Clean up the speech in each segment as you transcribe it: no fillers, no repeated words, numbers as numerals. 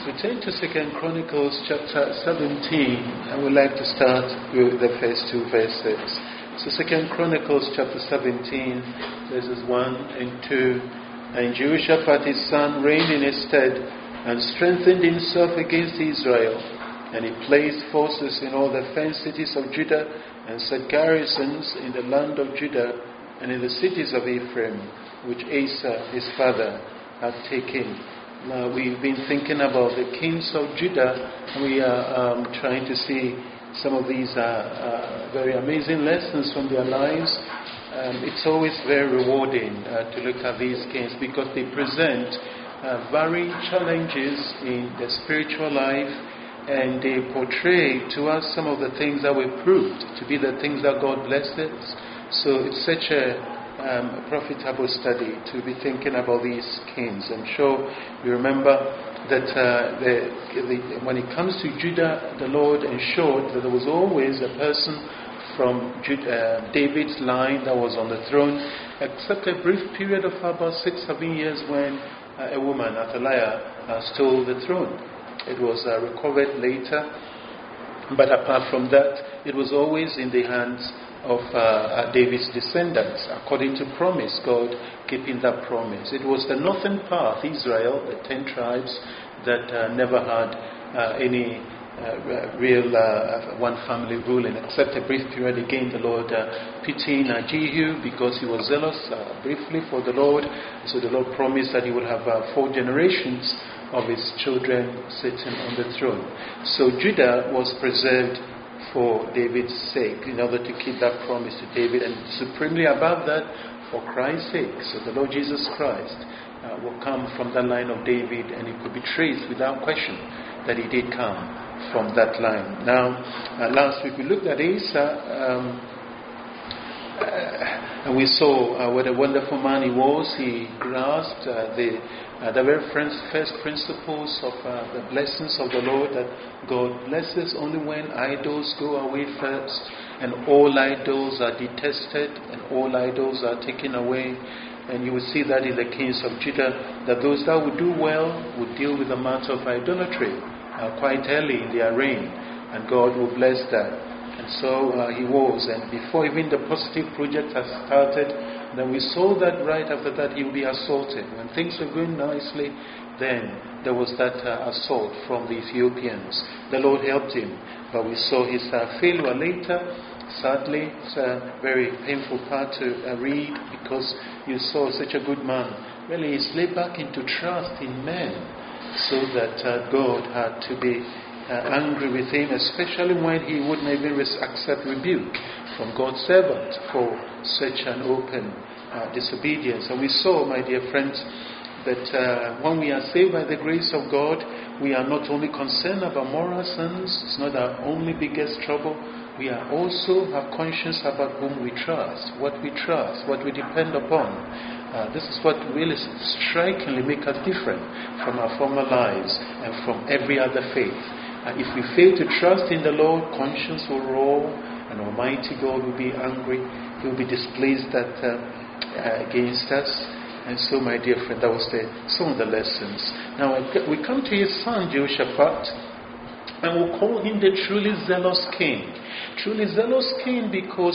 So turn to 2 Chronicles chapter 17. I would like to start with the first two verses. So 2 Chronicles chapter 17, verses 1 and 2. And Jehoshaphat his son reigned in his stead and strengthened himself against Israel. And he placed forces in all the fenced cities of Judah and set garrisons in the land of Judah and in the cities of Ephraim, which Asa his father had taken. Now we've been thinking about the kings of Judah, and we are trying to see some of these very amazing lessons from their lives. It's always very rewarding to look at these kings because they present varying challenges in the spiritual life, and they portray to us some of the things that were proved to be the things that God blesses. So it's such a profitable study to be thinking about these kings. I'm sure you remember that when it comes to Judah, the Lord ensured that there was always a person from David's line that was on the throne, except a brief period of about 6-7 years when a woman, Athaliah, stole the throne. It was recovered later, but apart from that, it was always in the hands of David's descendants, according to promise, God keeping that promise. It was the northern part, Israel, the 10 tribes, that never had any real one family ruling, except a brief period. Again, the Lord pitying Jehu because he was zealous briefly for the Lord. So the Lord promised that he would have 4 generations of his children sitting on the throne. So Judah was preserved for David's sake, in order to keep that promise to David, and supremely above that, for Christ's sake. So the Lord Jesus Christ will come from that line of David, and it could be traced without question that he did come from that line. Now, last week we looked at Asa, and we saw what a wonderful man he was. He grasped the very first principles of the blessings of the Lord, that God blesses only when idols go away first, and all idols are detested, and all idols are taken away. And you will see that in the kings of Judah, that those that would do well would deal with the matter of idolatry quite early in their reign, and God will bless that. And so he was, and before even the positive project has started, then we saw that right after that he would be assaulted. When things were going nicely, then there was that assault from the Ethiopians. The Lord helped him, but we saw his failure later. Sadly, it's a very painful part to read, because you saw such a good man. Really, he slipped back into trust in men, so that God had to be angry with him, especially when he wouldn't even accept rebuke from God's servant for such an open disobedience. And we saw, my dear friends, that when we are saved by the grace of God, we are not only concerned about moral sins. It's not our only biggest trouble. We are also have conscience about whom we trust, what we depend upon. This is what really strikingly makes us different from our former lives and from every other faith. If we fail to trust in the Lord, conscience will roar, and Almighty God will be angry. He will be displeased against us. And so, my dear friend, that was some of the lessons. Now, we come to his son, Jehoshaphat, and we'll call him the truly zealous king. Truly zealous king because,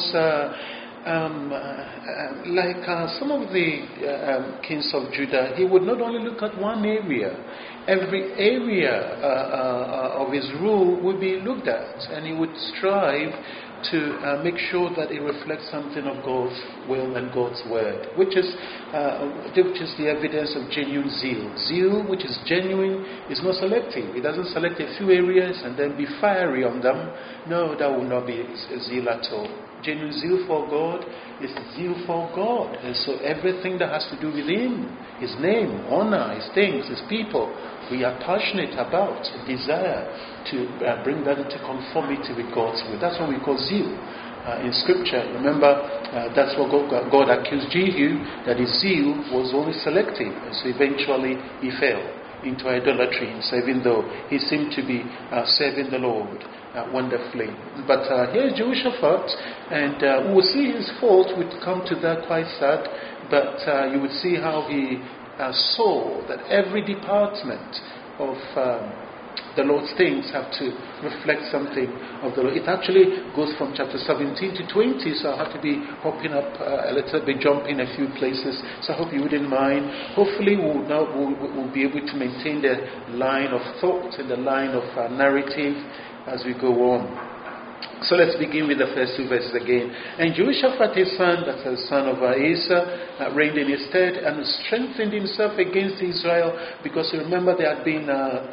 like some of the kings of Judah, he would not only look at one area. Every area of his rule would be looked at, and he would strive to make sure that it reflects something of God's will and God's word, which is the evidence of genuine zeal. Zeal, which is genuine, is not selective. It doesn't select a few areas and then be fiery on them. No, that will not be zeal at all. Genuine zeal for God is zeal for God. And so everything that has to do with Him, His name, honor, His things, His people, we are passionate about, desire to bring that into conformity with God's will. That's what we call zeal. In Scripture, remember, that's what God accused Jehu, that his zeal was only selective. And so eventually he fell into idolatry, even though he seemed to be serving the Lord wonderfully. But here's Jehoshaphat, and we will see his fault. We'll come to that, quite sad, but you would see how he saw that every department the Lord's things have to reflect something of the Lord. It actually goes from chapter 17 to 20, so I have to be hopping up a little bit, jumping a few places. So I hope you wouldn't mind. Hopefully we'll be able to maintain the line of thought and the line of narrative as we go on. So let's begin with the first two verses again. And Jehoshaphat his son, that's the son of Asa, reigned in his stead and strengthened himself against Israel, because you remember there had been that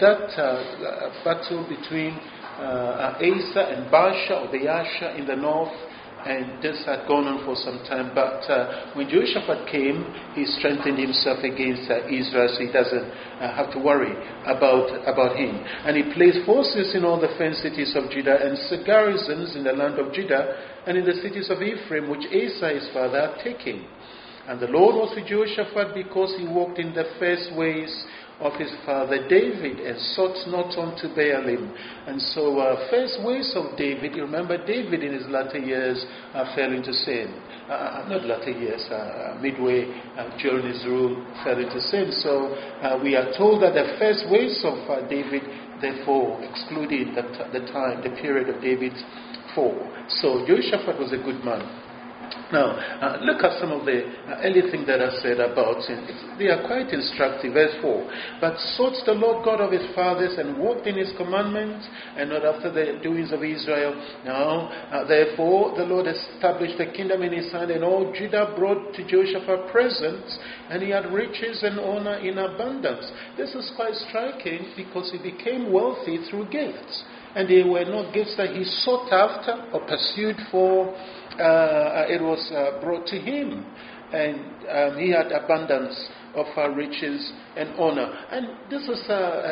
battle between Asa and Baasha or Baasha in the north, and this had gone on for some time. But when Jehoshaphat came, he strengthened himself against Israel, so he doesn't have to worry about him. And he placed forces in all the fenced cities of Judah and garrisons in the land of Judah and in the cities of Ephraim, which Asa his father had taken. And the Lord was with Jehoshaphat, because he walked in the first ways of his father David and sought not unto Baalim. And so first ways of David, you remember David in his latter years fell into sin. Not latter years, midway during his rule fell into sin. So we are told that the first ways of David, therefore, excluding the period of David's fall. So Jehoshaphat was a good man. Now, look at some of the early things that are said about him. They are quite instructive. Verse 4. But sought the Lord God of his fathers and walked in his commandments, and not after the doings of Israel. Now, therefore, the Lord established the kingdom in his hand, and all Judah brought to Jehoshaphat presents, and he had riches and honor in abundance. This is quite striking, because he became wealthy through gifts. And they were not gifts that he sought after or pursued for. It was brought to him, and he had abundance of riches and honor. And this is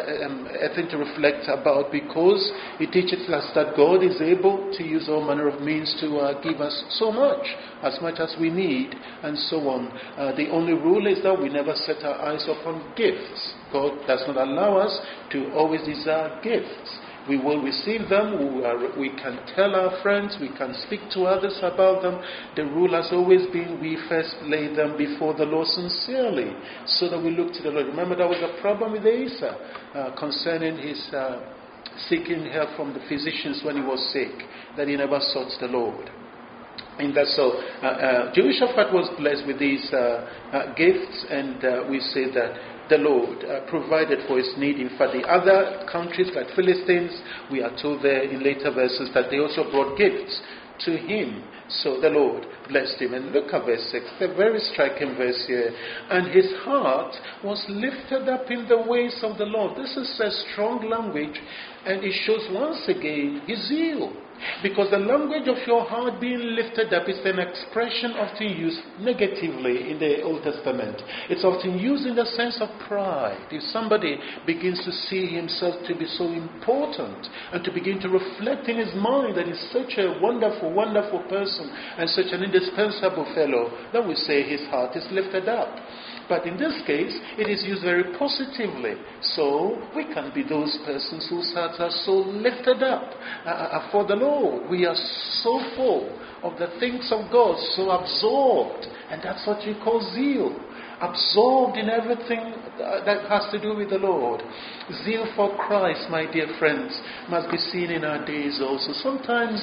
a thing to reflect about, because it teaches us that God is able to use all manner of means to give us so much as we need, and so on. The only rule is that we never set our eyes upon gifts. God does not allow us to always desire gifts. We will receive them, we can tell our friends, we can speak to others about them. The rule has always been we first lay them before the Lord sincerely, so that we look to the Lord. Remember, there was a problem with Asa concerning his seeking help from the physicians when he was sick, that he never sought the Lord. And so Jehoshaphat was blessed with these gifts, and we say that the Lord provided for his need. In fact, the other countries like Philistines, we are told there in later verses that they also brought gifts to him. So the Lord blessed him. And look at verse 6, a very striking verse here. And his heart was lifted up in the ways of the Lord. This is a strong language, and it shows once again his zeal. Because the language of your heart being lifted up is an expression often used negatively in the Old Testament. It's often used in the sense of pride. If somebody begins to see himself to be so important, and to begin to reflect in his mind that he's such a wonderful, wonderful person and such an indispensable fellow, then we say his heart is lifted up. But in this case, it is used very positively. So we can be those persons whose hearts are so lifted up for the Lord. We are so full of the things of God, so absorbed. And that's what you call zeal. Absorbed in everything that has to do with the Lord. Zeal for Christ, my dear friends, must be seen in our days also. Sometimes,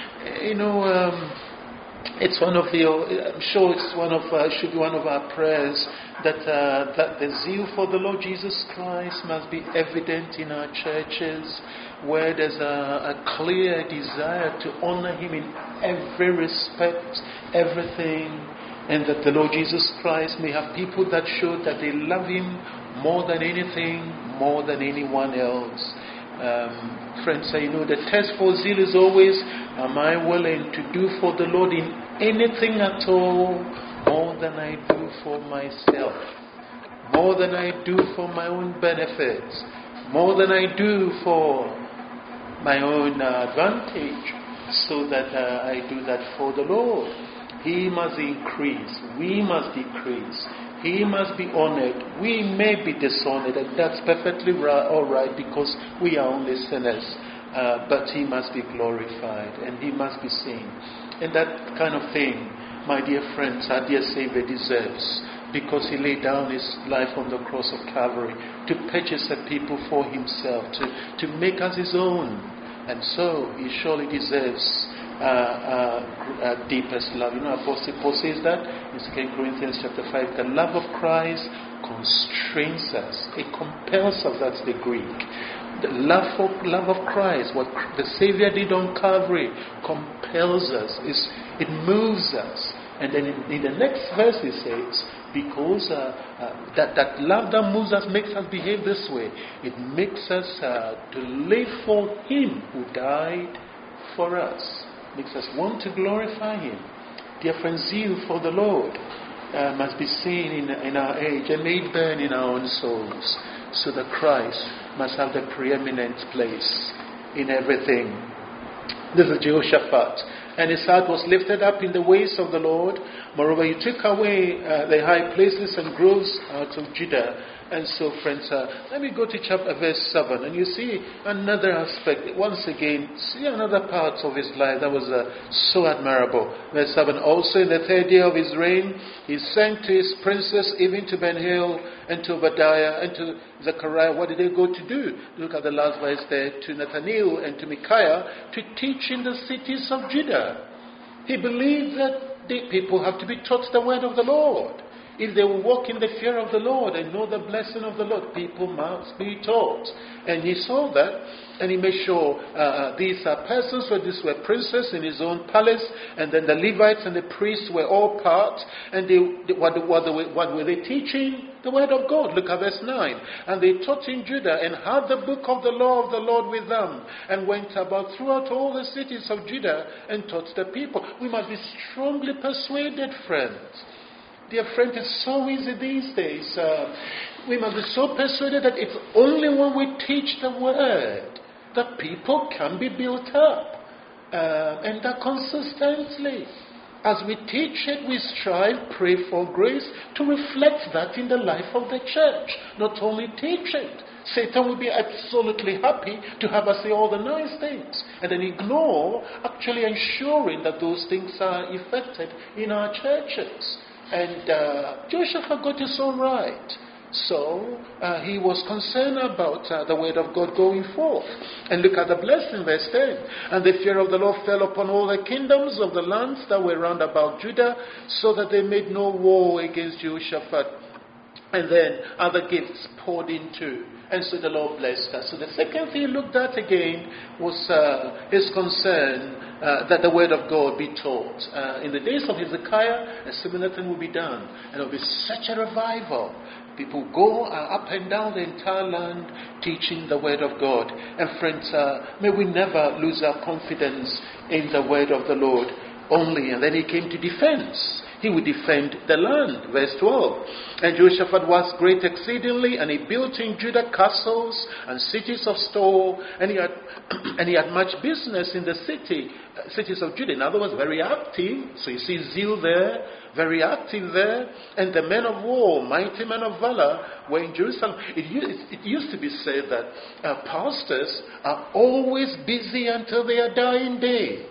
it's one of the, I'm sure it's should be one of our prayers that the zeal for the Lord Jesus Christ must be evident in our churches, where there's a clear desire to honor him in every respect, everything, and that the Lord Jesus Christ may have people that show that they love him more than anything, more than anyone else. Friends, the test for zeal is always, am I willing to do for the Lord in anything at all more than I do for myself, more than I do for my own benefits, more than I do for my own advantage, so that I do that for the Lord. He must increase, we must decrease. He must be honored. We may be dishonored, and that's perfectly all right, because we are only sinners. But he must be glorified, and he must be seen. And that kind of thing, my dear friends, our dear Savior deserves because he laid down his life on the cross of Calvary to purchase a people for himself, to make us his own. And so he surely deserves deepest love. Apostle Paul says that in 2 Corinthians chapter 5, the love of Christ constrains us. It compels us. That's the Greek. The love of Christ, what the Savior did on Calvary, compels us. It moves us. And then in the next verse he says, because that love that moves us makes us behave this way. It makes us to live for Him who died for us. Makes us want to glorify Him. Dear friends, zeal for the Lord must be seen in our age and may it burn in our own souls, so that Christ must have the preeminent place in everything. This is Jehoshaphat. And his heart was lifted up in the ways of the Lord. Moreover, he took away the high places and groves out of Judah. And so, friends, let me go to verse 7. And you see another aspect. Once again, see another part of his life that was so admirable. Verse 7. Also in the 3rd year of his reign, he sent to his princes, even to Ben-Hill and to Obadiah and to Zechariah. What did they go to do? Look at the last verse there. To Nathaniel and to Micaiah, to teach in the cities of Judah. He believed that the people have to be taught the word of the Lord. If they will walk in the fear of the Lord and know the blessing of the Lord, people must be taught. And he saw that, and he made sure these persons were princes in his own palace, and then the Levites and the priests were all part. And what were they teaching? The word of God. Look at verse 9. And they taught in Judah and had the book of the law of the Lord with them, and went about throughout all the cities of Judah and taught the people. We must be strongly persuaded, friends. Dear friend, it's so easy these days. We must be so persuaded that it's only when we teach the word that people can be built up, and that consistently. As we teach it, we strive, pray for grace to reflect that in the life of the church. Not only teach it. Satan will be absolutely happy to have us say all the nice things and then ignore actually ensuring that those things are effected in our churches. And Jehoshaphat got this all right. So he was concerned about the word of God going forth. And look at the blessing, verse 10. And the fear of the Lord fell upon all the kingdoms of the lands that were round about Judah, so that they made no war against Jehoshaphat. And then other gifts poured into. And so the Lord blessed us. So the second thing he looked at again was his concern that the word of God be taught. In the days of Hezekiah, a similar thing will be done. And it will be such a revival. People go up and down the entire land teaching the word of God. And friends, may we never lose our confidence in the word of the Lord only. And then he came to defense. He would defend the land. Verse 12. And Jehoshaphat was great exceedingly, and he built in Judah castles and cities of store, and he had much business in the cities of Judah. In other words, very active. So you see zeal there, very active there. And the men of war, mighty men of valor, were in Jerusalem. It used to be said that pastors are always busy until their dying day.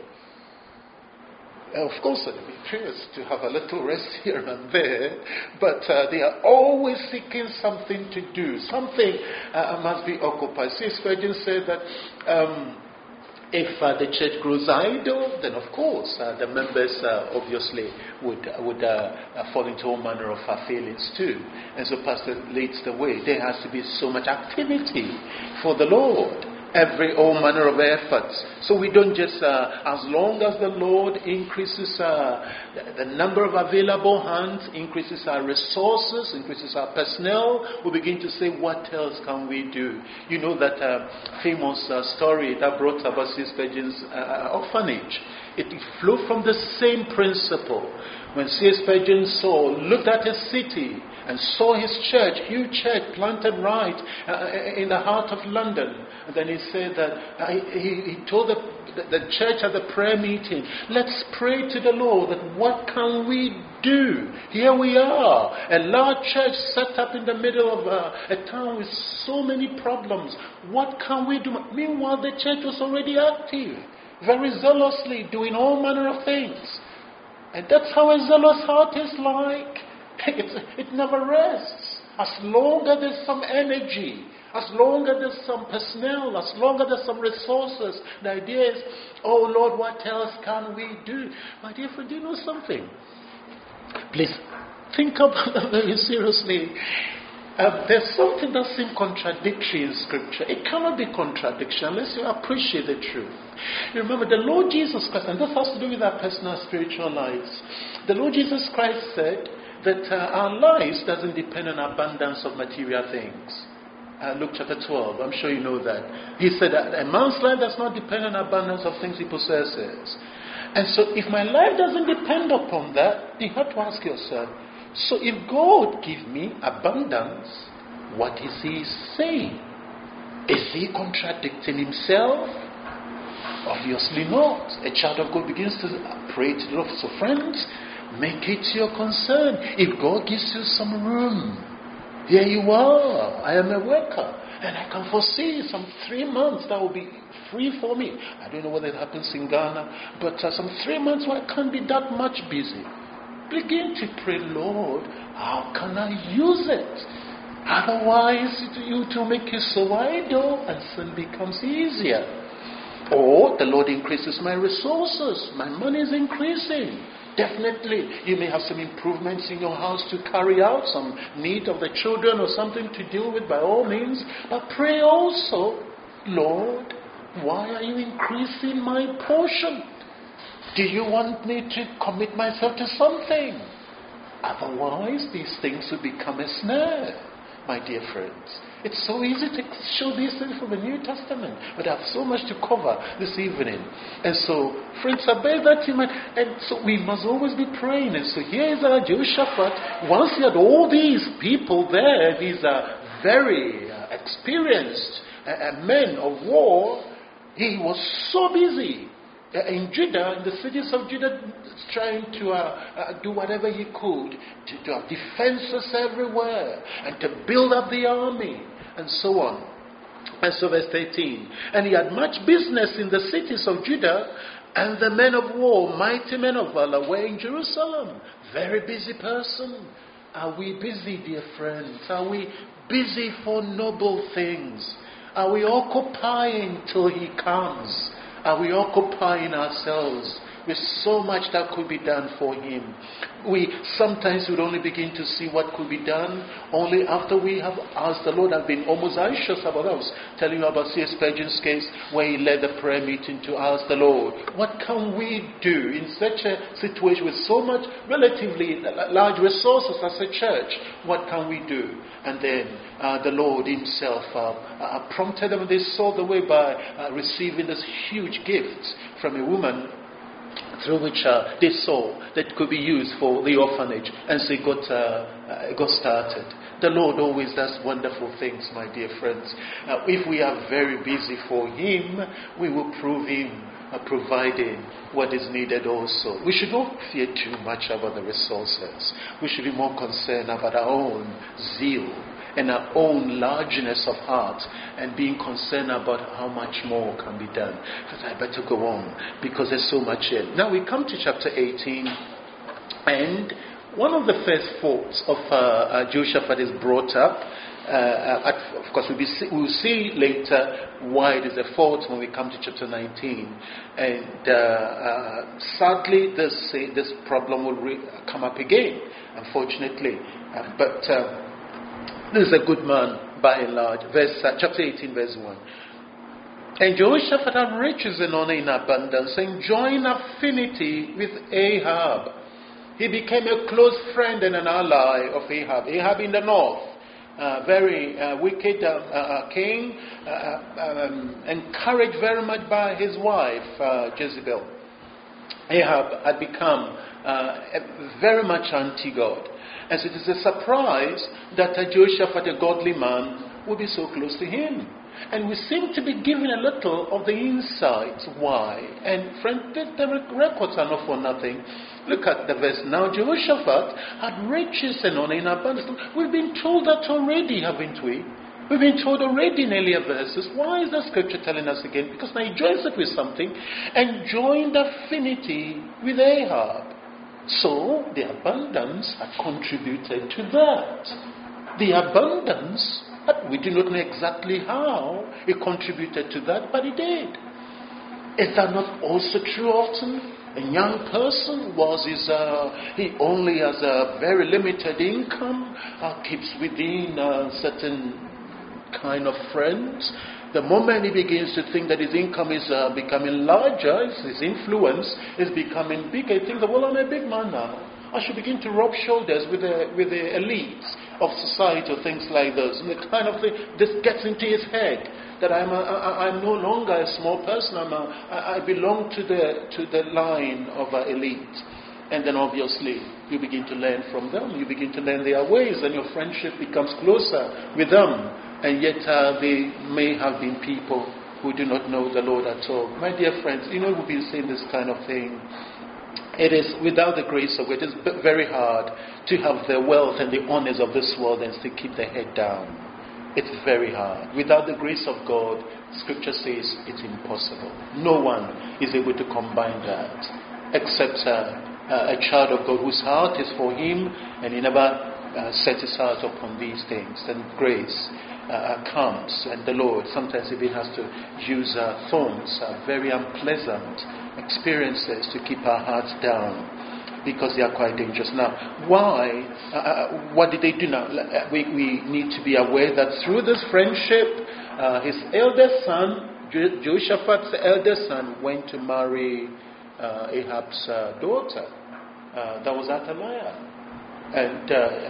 Of course, it would be curious to have a little rest here and there, but they are always seeking something to do. Something must be occupied. See, Spurgeon said that if the church grows idle, then of course the members obviously would fall into all manner of failings too. And so pastor leads the way. There has to be so much activity for the Lord. All manner of efforts. So we don't just, as long as the Lord increases the number of available hands, increases our resources, increases our personnel, we begin to say, what else can we do? You know that famous story that brought about Sister Spurgeon's orphanage. It flew from the same principle. When C.S. Spurgeon looked at a city and saw his church, huge church planted right in the heart of London. And then he said that he told the church at the prayer meeting, let's pray to the Lord that what can we do? Here we are, a large church set up in the middle of a town with so many problems. What can we do? Meanwhile, the church was already active, very zealously doing all manner of things. And that's how a zealous heart is like. It never rests. As long as there's some energy, as long as there's some personnel, as long as there's some resources, the idea is, oh Lord, what else can we do? My dear friend, do you know something? Please, think about that very seriously. There's something that seems contradictory in Scripture. It cannot be contradiction unless you appreciate the truth. You remember the Lord Jesus Christ, and this has to do with our personal spiritual lives. The Lord Jesus Christ said that our lives doesn't depend on abundance of material things. Luke chapter 12, I'm sure you know that. He said that a man's life does not depend on abundance of things he possesses. And so if my life doesn't depend upon that, you have to ask yourself, so if God gives me abundance, what is he saying? Is he contradicting himself? Obviously not. A child of God begins to pray to the Lord. So friends, make it your concern. If God gives you some room, here you are. I am a worker. And I can foresee some 3 months that will be free for me. I don't know whether it happens in Ghana, but some 3 months where I can't be that much busy. Begin to pray, Lord, how can I use it? Otherwise, it will make you so idle and sin becomes easier. Or the Lord increases my resources. My money is increasing. Definitely, you may have some improvements in your house to carry out, some need of the children or something to deal with by all means. But pray also, Lord, why are you increasing my portion? Do you want me to commit myself to something? Otherwise, these things will become a snare, my dear friends. It's so easy to show these things from the New Testament, but I have so much to cover this evening. And so, friends, I bear that in mind. And so we must always be praying. And so here is our Jehoshaphat. Once he had all these people there, these are very experienced men of war, he was so busy in Judah, in the cities of Judah, trying to do whatever he could to have defenses everywhere and to build up the army and so on. And so verse 18, and he had much business in the cities of Judah, and the men of war, mighty men of valor, were in Jerusalem. Very busy person. Are we busy, dear friends? Are we busy for noble things? Are we occupying till he comes? Are we occupying ourselves with so much that could be done for him? We sometimes would only begin to see what could be done only after we have asked the Lord. I've been almost anxious about that. I was telling you about C.S. Spurgeon's case where he led the prayer meeting to ask the Lord, what can we do in such a situation with so much relatively large resources as a church? What can we do? And then the Lord himself prompted them. They saw the way by receiving this huge gift from a woman through which they saw that could be used for the orphanage. And so it got started. The Lord always does wonderful things, my dear friends. If we are very busy for him, we will prove him providing what is needed also. We should not fear too much about the resources. We should be more concerned about our own zeal and our own largeness of heart and being concerned about how much more can be done. But I better go on because there's so much here. Now we come to chapter 18, and one of the first faults of Jehoshaphat is brought up. Of course, we'll see later why it is a fault when we come to chapter 19. And sadly, this problem will come up again, unfortunately. But this is a good man by and large. Chapter 18, verse 1. And Jehoshaphat had riches and honor in abundance, enjoying affinity with Ahab. He became a close friend and an ally of Ahab. Ahab in the north. Very wicked king, encouraged very much by his wife Jezebel. Ahab had become very much anti-God. And so it is a surprise that Jehoshaphat, a godly man, would be so close to him. And we seem to be given a little of the insights why. And friends, the records are not for nothing. Look at the verse now. Jehoshaphat had riches and honor in abundance. We've been told that already, haven't we? We've been told already in earlier verses. Why is the scripture telling us again? Because now he joins it with something and joined affinity with Ahab. So the abundance had contributed to that. The abundance, we do not know exactly how it contributed to that, but it did. Is that not also true often? A young person he only has a very limited income, keeps within a certain kind of friends. The moment he begins to think that his income is becoming larger, his influence is becoming bigger, he thinks, well, I'm a big man now. I should begin to rub shoulders with the elites of society or things like this. And the kind of thing, this gets into his head that I'm no longer a small person. I belong to the line of elite. And then obviously you begin to learn from them. You begin to learn their ways, and your friendship becomes closer with them. And yet they may have been people who do not know the Lord at all. My dear friends, we've been saying this kind of thing. It is, without the grace of God, it is very hard to have the wealth and the honors of this world and still keep the head down. It's very hard. Without the grace of God, Scripture says it's impossible. No one is able to combine that except a child of God whose heart is for Him, and he never sets his heart upon these things. And grace comes, and the Lord sometimes even has to use thorns, very unpleasant experiences to keep our hearts down, because they are quite dangerous. Now, why? What did they do now? We need to be aware that through this friendship, his eldest son, Jehoshaphat's eldest son, went to marry Ahab's daughter. That was Athaliah. And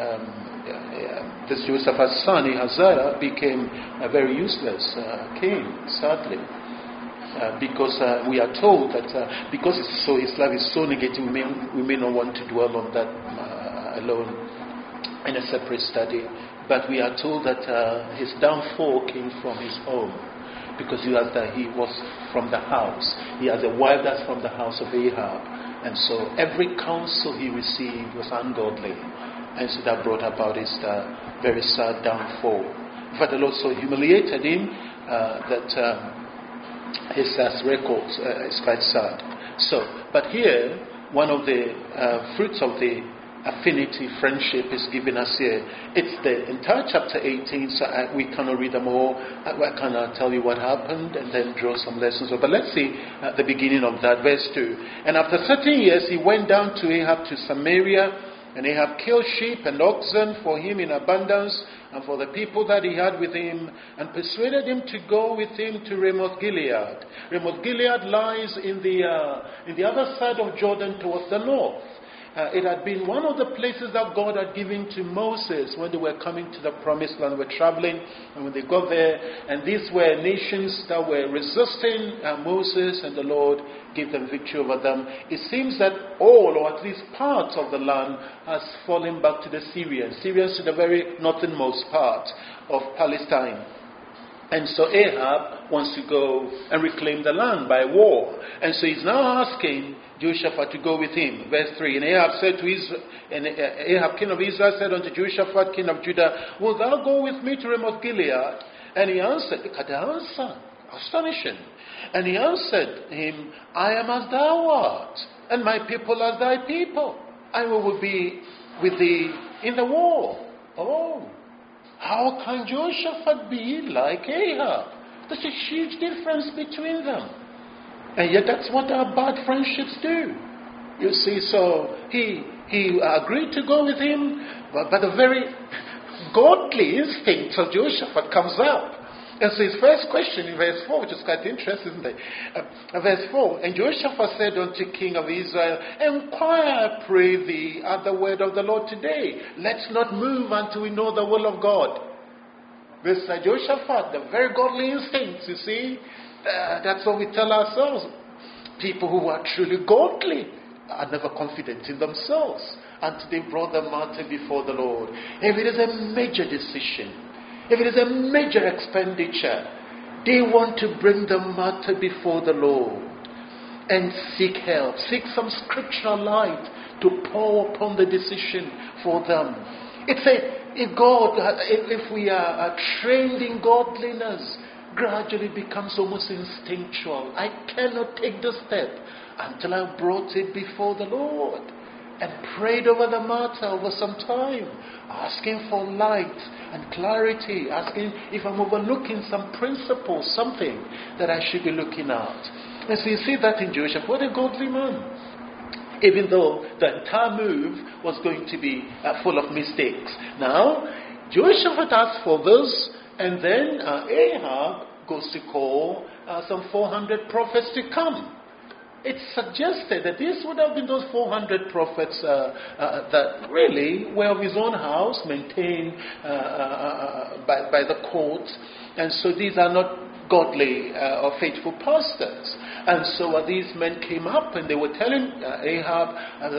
this Jehoshaphat's son, Ahaziah, became a very useless king, sadly. Because we are told that because his life is so negative, we may not want to dwell on that alone in a separate study. But we are told that his downfall came from his home, because he was from the house. He has a wife that's from the house of Ahab, and so every counsel he received was ungodly, and so that brought about his very sad downfall. In fact, the Lord so humiliated him that. His record is quite sad. So, but here, one of the fruits of the affinity friendship is given us here. It's the entire chapter 18, so we cannot read them all. I cannot tell you what happened and then draw some lessons. But let's see at the beginning of that, verse 2. And after 13 years, he went down to Ahab to Samaria, and Ahab killed sheep and oxen for him in abundance, and for the people that he had with him, and persuaded him to go with him to Ramoth Gilead. Ramoth Gilead lies in the other side of Jordan towards the north. It had been one of the places that God had given to Moses when they were coming to the promised land, were traveling, and when they got there, and these were nations that were resisting Moses, and the Lord gave them victory over them. It seems that all, or at least parts of the land, has fallen back to the Syrians to the very northernmost part of Palestine. And so Ahab wants to go and reclaim the land by war. And so he's now asking Jehoshaphat to go with him. Verse 3, and Ahab, king of Israel, said unto Jehoshaphat, king of Judah, wilt thou go with me to Ramoth Gilead? And he answered, look at the answer, astonishing. And he answered him, I am as thou art, and my people as thy people. I will be with thee in the war. Oh, how can Jehoshaphat be like Ahab? There's a huge difference between them. And yet that's what our bad friendships do. You see, so he agreed to go with him, but the very godly instinct of Jehoshaphat comes up. And so his first question in verse 4, which is quite interesting, isn't it? Verse 4, and Jehoshaphat said unto king of Israel, inquire, I pray thee, at the word of the Lord today. Let's not move until we know the will of God. This Jehoshaphat, the very godly instincts, you see, that's what we tell ourselves. People who are truly godly are never confident in themselves until they brought the matter before the Lord. If it is a major decision, if it is a major expenditure, they want to bring the matter before the Lord and seek help, seek some scriptural light to pour upon the decision for them. If we are trained in godliness, gradually becomes almost instinctual. I cannot take the step until I've brought it before the Lord. and prayed over the matter over some time, asking for light and clarity, asking if I'm overlooking some principle, something that I should be looking at. And so you see that in Joshua. What a godly man. Even though the entire move was going to be full of mistakes. Now, Jehoshaphat asked for this, and then Ahab goes to call some 400 prophets to come. It's suggested that these would have been those 400 prophets that really were of his own house, maintained by the court. And so these are not godly or faithful pastors. And so these men came up and they were telling Ahab,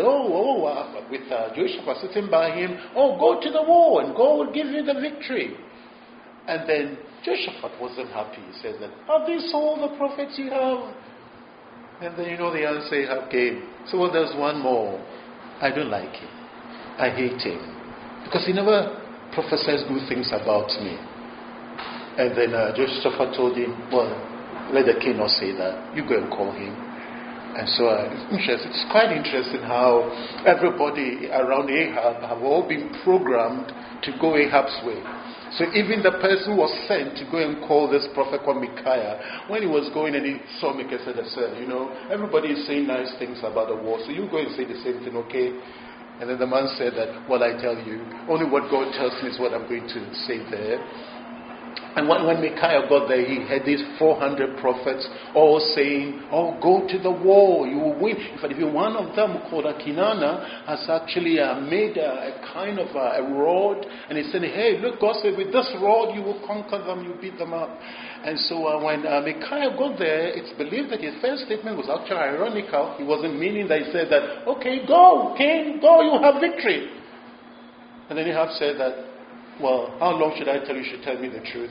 with Jehoshaphat sitting by him, go to the war and God will give you the victory. And then Jehoshaphat wasn't happy. He said that, are these all the prophets you have? And then the answer Ahab gave. So there's one more. I don't like him. I hate him. Because he never prophesies good things about me. And then Jehoshaphat told him, let the king not say that. You go and call him. And so it's quite interesting how everybody around Ahab have all been programmed to go Ahab's way. So even the person who was sent to go and call this prophet called Micaiah, when he was going and he saw Micaiah, said, everybody is saying nice things about the war, so you go and say the same thing, okay? And then the man said that, I tell you, only what God tells me is what I'm going to say there. And when Micaiah got there, he had these 400 prophets all saying, go to the war, you will win. In fact, even one of them, called Akinana, has actually made a kind of a rod, and he said, hey, look, God said, with this rod you will conquer them, you beat them up. And so when Micaiah got there, it's believed that his first statement was actually ironical. He wasn't meaning that he said that, okay, go, king, go, you have victory. And then Ahab said that, how long should I tell you? You should tell me the truth.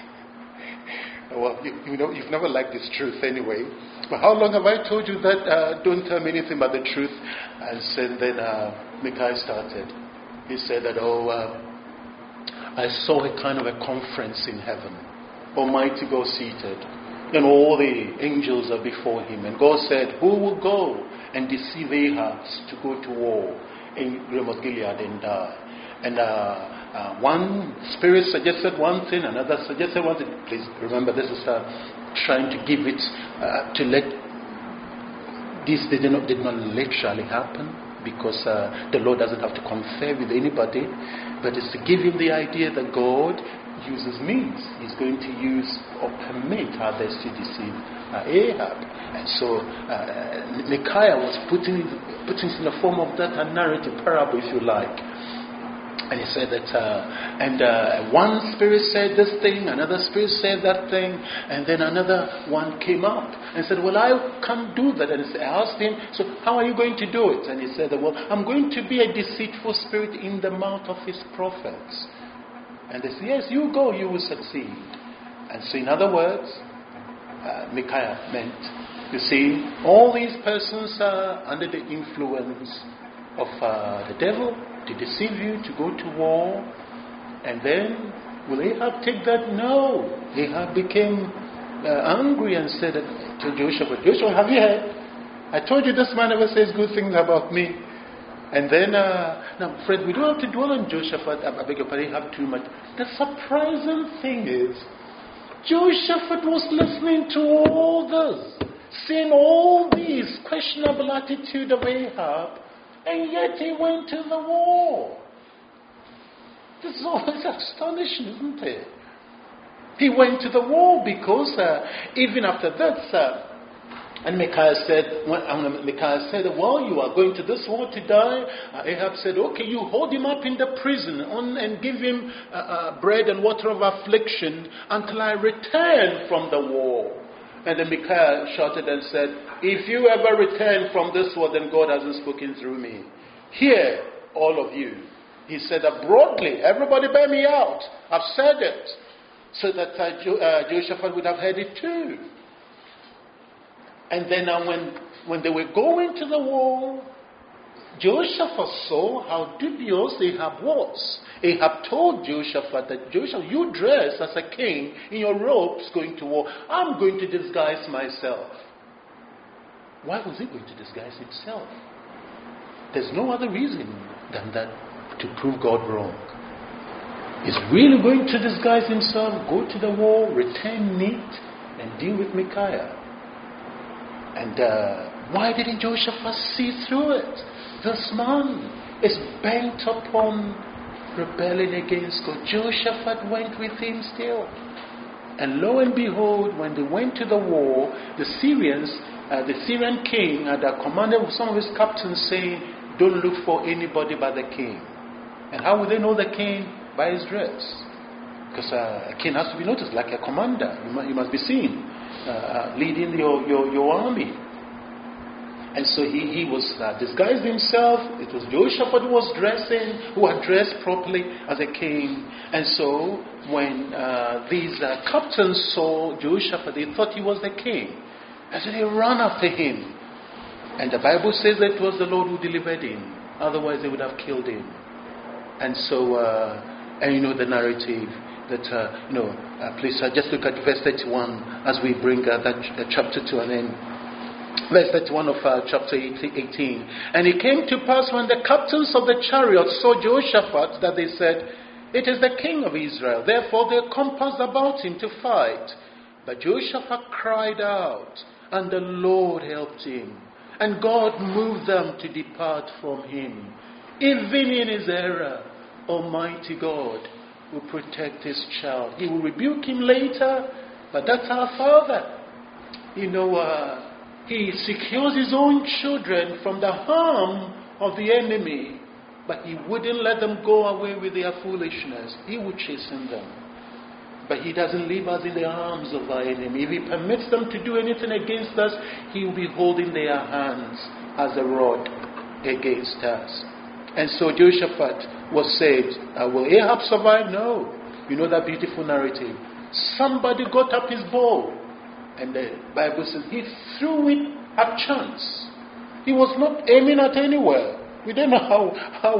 You've never liked this truth anyway. But how long have I told you that don't tell me anything but the truth? And so then Micaiah started. He said that, I saw a kind of a conference in heaven. Almighty God seated. And all the angels are before him. And God said, who will go and deceive Ahab to go to war in Ramoth Gilead and die? And one spirit suggested one thing, another suggested one thing. Please remember, this is trying to give it to let this did not literally happen, because the Lord doesn't have to confer with anybody, but it's to give him the idea that God uses means. He's going to use or permit others to deceive Ahab. And so Micaiah was putting in the form of that a narrative parable, if you like. And he said that, one spirit said this thing, another spirit said that thing, and then another one came up and said, I can't do that. And I asked him, so how are you going to do it? And he said, I'm going to be a deceitful spirit in the mouth of his prophets. And they said, yes, you go, you will succeed. And so in other words, Micaiah meant, you see, all these persons are under the influence of the devil, to deceive you, to go to war. And then, will Ahab take that? No. Ahab became angry and said to Joshua, have you heard? I told you this man never says good things about me. And then, now Fred, we don't have to dwell on Jehoshaphat. I beg your pardon, Ahab too much. The surprising thing is, Jehoshaphat was listening to all this, seeing all these questionable attitude of Ahab, and yet he went to the war. This is always astonishing, isn't it? He went to the war because even after that, and Micaiah said, you are going to this war to die. Ahab said, okay, you hold him up in the prison and give him bread and water of affliction until I return from the war. And then Micaiah shouted and said, if you ever return from this war, then God hasn't spoken through me. Hear, all of you. He said that broadly, everybody bear me out. I've said it. So that Jehoshaphat would have heard it too. And then when they were going to the war, Jehoshaphat saw how dubious Ahab was. Ahab told Jehoshaphat that, Jehoshaphat, you dress as a king in your robes going to war. I'm going to disguise myself. Why was he going to disguise himself? there's no other reason than that to prove God wrong. He's really going to disguise himself, go to the war, return neat, and deal with Micaiah. And why didn't Jehoshaphat see through it? This man is bent upon rebelling against God. Jehoshaphat went with him still. And lo and behold, when they went to the war, the Syrian king had commanded some of his captains saying, don't look for anybody but the king. And how would they know the king? By his dress. Because a king has to be noticed like a commander. You must be seen leading your army. And so he was disguised himself. It was Jehoshaphat who was dressing, who had dressed properly as a king. And so when these captains saw Jehoshaphat, they thought he was the king. And so they ran after him. And the Bible says that it was the Lord who delivered him. Otherwise they would have killed him. And so, and you know the narrative that, please just look at verse 31 as we bring that chapter to an end. Verse 31 of chapter 18. And it came to pass when the captains of the chariots saw Jehoshaphat that they said, it is the king of Israel. Therefore they compassed about him to fight. But Jehoshaphat cried out, and the Lord helped him. And God moved them to depart from him. Even in his error, Almighty God will protect his child. He will rebuke him later, but that's our Father. He secures his own children from the harm of the enemy, but he wouldn't let them go away with their foolishness. He would chasten them. But he doesn't leave us in the arms of our enemy. If he permits them to do anything against us, he will be holding their hands as a rod against us. And so Jehoshaphat was saved. Will Ahab survive? No. You know that beautiful narrative. Somebody got up his bow. And the Bible says he threw it at chance. He was not aiming at anywhere. We don't know how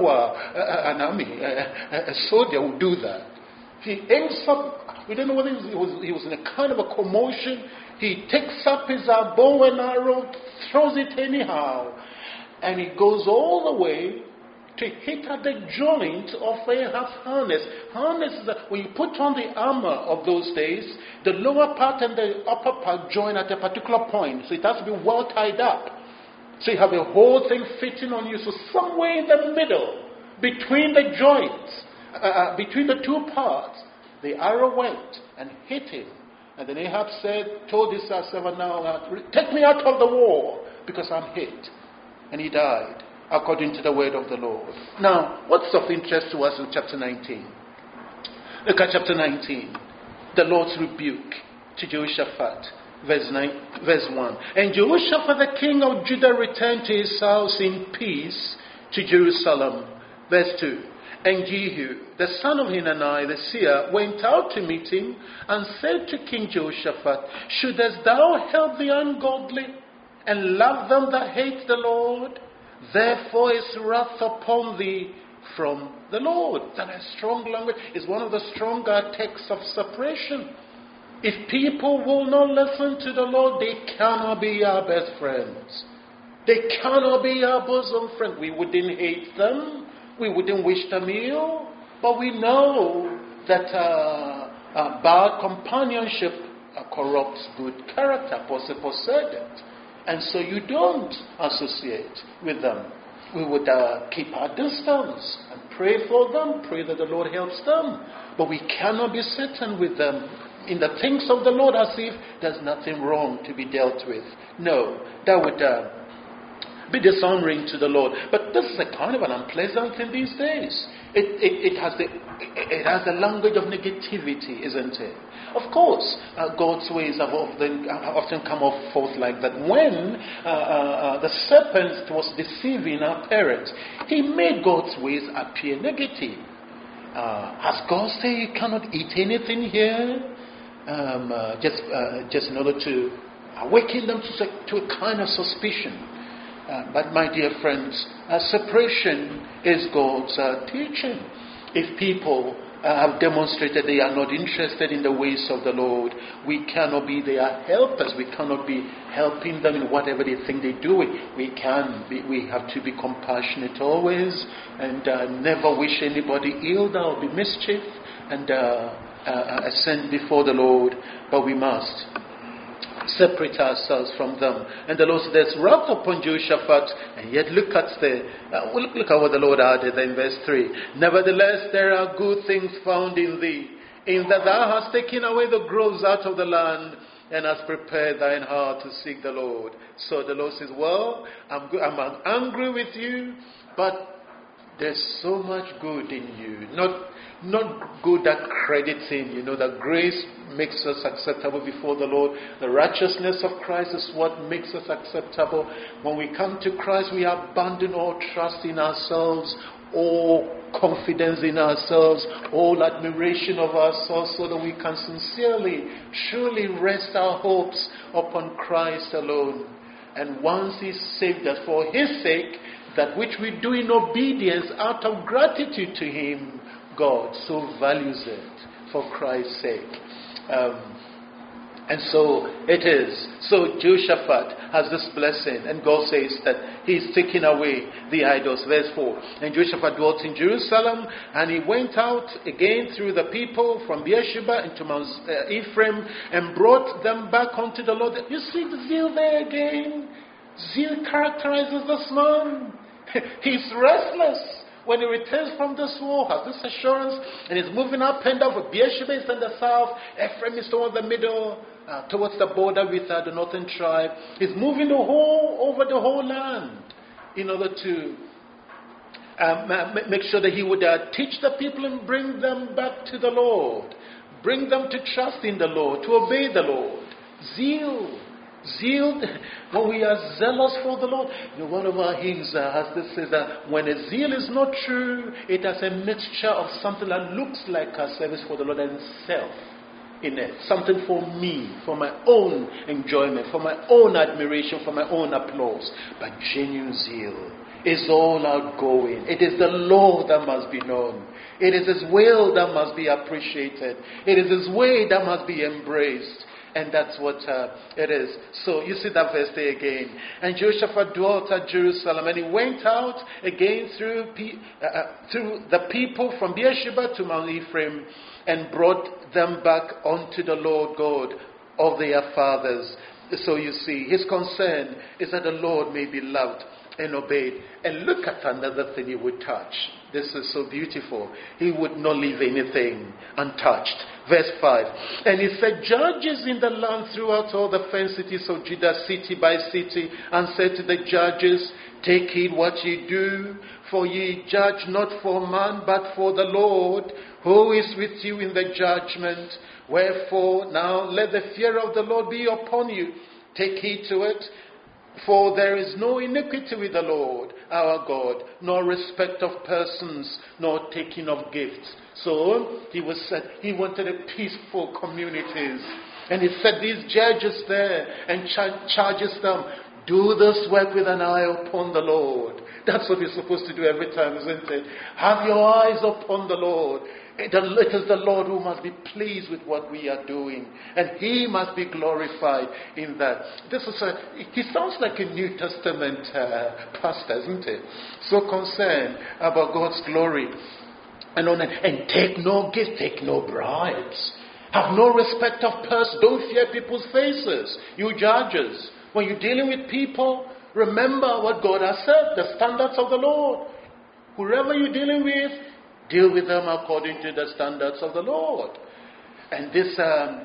an army, a soldier would do that. He aims up. We don't know whether he was in a kind of a commotion. He takes up his bow and arrow, throws it anyhow. And he goes all the way to hit at the joint of Ahab's harness. Harness is that when you put on the armor of those days, the lower part and the upper part join at a particular point. So it has to be well tied up. So you have the whole thing fitting on you. So somewhere in the middle, between the joints, between the two parts, the arrow went and hit him. And then Ahab told his servant, now, take me out of the war because I'm hit. And he died, according to the word of the Lord. Now, what's of interest to us in chapter 19? Look at chapter 19. The Lord's rebuke to Jehoshaphat. Verse 1. And Jehoshaphat the king of Judah returned to his house in peace to Jerusalem. Verse 2. And Jehu, the son of Hanani, the seer, went out to meet him and said to King Jehoshaphat, shouldest thou help the ungodly and love them that hate the Lord? Therefore is wrath upon thee from the Lord. That is strong language. Is one of the stronger texts of separation. If people will not listen to the Lord, they cannot be our best friends. They cannot be our bosom friends. We wouldn't hate them. We wouldn't wish them ill. But we know that bad companionship corrupts good character. Apostle said it. And so you don't associate with them. We would keep our distance and pray for them, pray that the Lord helps them. But we cannot be certain with them in the things of the Lord as if there's nothing wrong to be dealt with. No, that would be dishonoring to the Lord. But this is a kind of an unpleasant thing these days. It has the language of negativity, isn't it? Of course, God's ways have often come forth like that. When the serpent was deceiving our parents, he made God's ways appear negative. Has God said you cannot eat anything here? Just in order to awaken them to a kind of suspicion. But my dear friends, separation is God's teaching. If people have demonstrated they are not interested in the ways of the Lord. We cannot be their helpers. We cannot be helping them in whatever they think they're doing. We have to be compassionate always, and never wish anybody ill. That will be mischief and ascend before the Lord. But we must separate ourselves from them. And the Lord said, "There's wrath upon Jehoshaphat." And yet look at what the Lord added in verse 3. "Nevertheless, there are good things found in thee, in that thou hast taken away the groves out of the land, and hast prepared thine heart to seek the Lord." So the Lord says, well, I'm angry with you, but there's so much good in you. Not good that credits him. That grace makes us acceptable before the Lord. The righteousness of Christ is what makes us acceptable. When we come to Christ, we abandon all trust in ourselves, all confidence in ourselves, all admiration of ourselves, so that we can sincerely, truly rest our hopes upon Christ alone. And once He saved us for His sake, that which we do in obedience out of gratitude to Him, God so values it for Christ's sake. And so it is. So Jehoshaphat has this blessing, and God says that He's taking away the idols. Verse 4. "And Jehoshaphat dwelt in Jerusalem, and he went out again through the people from Beersheba into Mount Ephraim, and brought them back unto the Lord." You see the zeal there again. Zeal characterizes this man. He's restless. When he returns from this war, has this assurance, and he's moving up and down. Beersheba is in the south, Ephraim is towards the middle, towards the border with the northern tribe. He's moving over the whole land in order to make sure that he would teach the people and bring them back to the Lord. Bring them to trust in the Lord, to obey the Lord. Zeal. When we are zealous for the Lord. One of our hymns has this, says that when a zeal is not true, it has a mixture of something that looks like a service for the Lord and self in it. Something for me, for my own enjoyment, for my own admiration, for my own applause. But genuine zeal is all outgoing. It is the Lord that must be known. It is His will that must be appreciated. It is His way that must be embraced. And that's what it is. So you see that verse there again. "And Jehoshaphat dwelt at Jerusalem, and he went out again through the people from Beersheba to Mount Ephraim, and brought them back unto the Lord God of their fathers." So you see, his concern is that the Lord may be loved and obeyed. And look at another thing he would touch. This is so beautiful. He would not leave anything untouched. Verse 5. "And he set judges in the land throughout all the fenced cities of Judah, city by city, and said to the judges, Take heed what ye do, for ye judge not for man, but for the Lord, who is with you in the judgment. Wherefore now let the fear of the Lord be upon you. Take heed to it. For there is no iniquity with the Lord our God, nor respect of persons, nor taking of gifts." So he wanted a peaceful communities. And he set these judges there and charges them, do this work with an eye upon the Lord. That's what we're supposed to do every time, isn't it? Have your eyes upon the Lord. It is the Lord who must be pleased with what we are doing. And He must be glorified in that. He sounds like a New Testament pastor, isn't it? So concerned about God's glory. And take no gift, take no bribes. Have no respect of person. Don't fear people's faces. You judges. When you're dealing with people, remember what God has said, the standards of the Lord. Whoever you're dealing with, deal with them according to the standards of the Lord. And this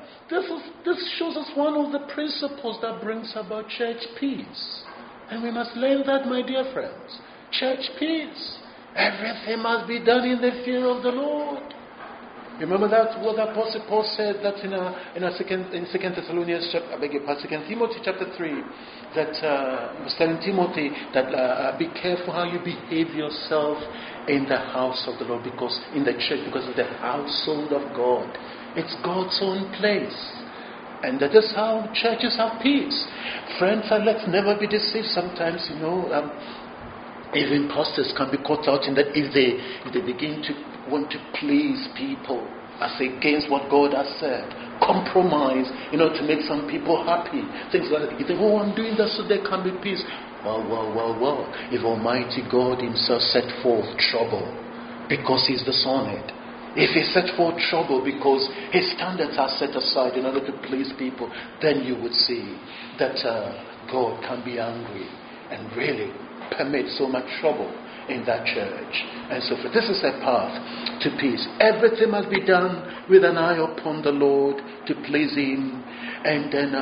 shows us one of the principles that brings about church peace. And we must learn that, my dear friends. Church peace. Everything must be done in the fear of the Lord. Remember that what the Apostle Paul said that in 2 Thessalonians chapter, 2 Timothy chapter 3, that he was telling Timothy that be careful how you behave yourself in the house of the Lord, because in the church, because of the household of God. It's God's own place. And that is how churches have peace. Friends, let's never be deceived sometimes, Even pastors can be caught out in that if they begin to want to please people as against what God has said. Compromise, to make some people happy. Things like that. You think, I'm doing that so there can be peace. Well. If Almighty God himself set forth trouble because he's dishonored, if he set forth trouble because his standards are set aside in order to please people, then you would see that God can be angry and really permit so much trouble in that church. And so this is a path to peace. Everything must be done with an eye upon the Lord to please him. And then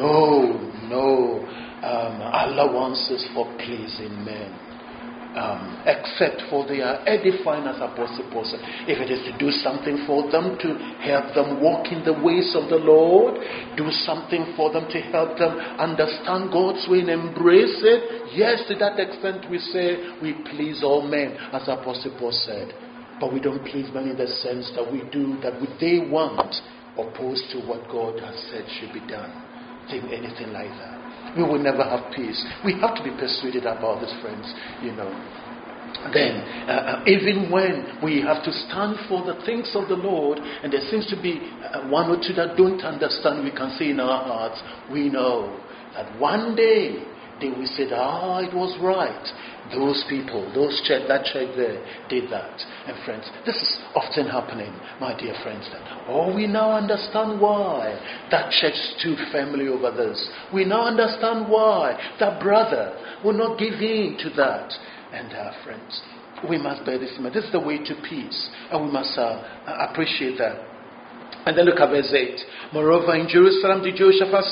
allowances for pleasing men. Except for their edifying, as Apostle Paul said. If it is to do something for them to help them walk in the ways of the Lord, do something for them to help them understand God's way and embrace it, yes, to that extent we say we please all men, as Apostle Paul said. But we don't please men in the sense that we do that what they want, opposed to what God has said should be done. Think anything like that. We will never have peace. We have to be persuaded about this, friends. Then, even when we have to stand for the things of the Lord, and there seems to be one or two that don't understand, we can see in our hearts, we know that one day they will say, it was right. Those people, that church there did that. And friends, this is often happening, my dear friends. We now understand why that church stood firmly over this. We now understand why that brother will not give in to that. And friends, we must bear this in mind. This is the way to peace. And we must appreciate that. And then look at verse 8. Moreover, in Jerusalem did Jehoshaphat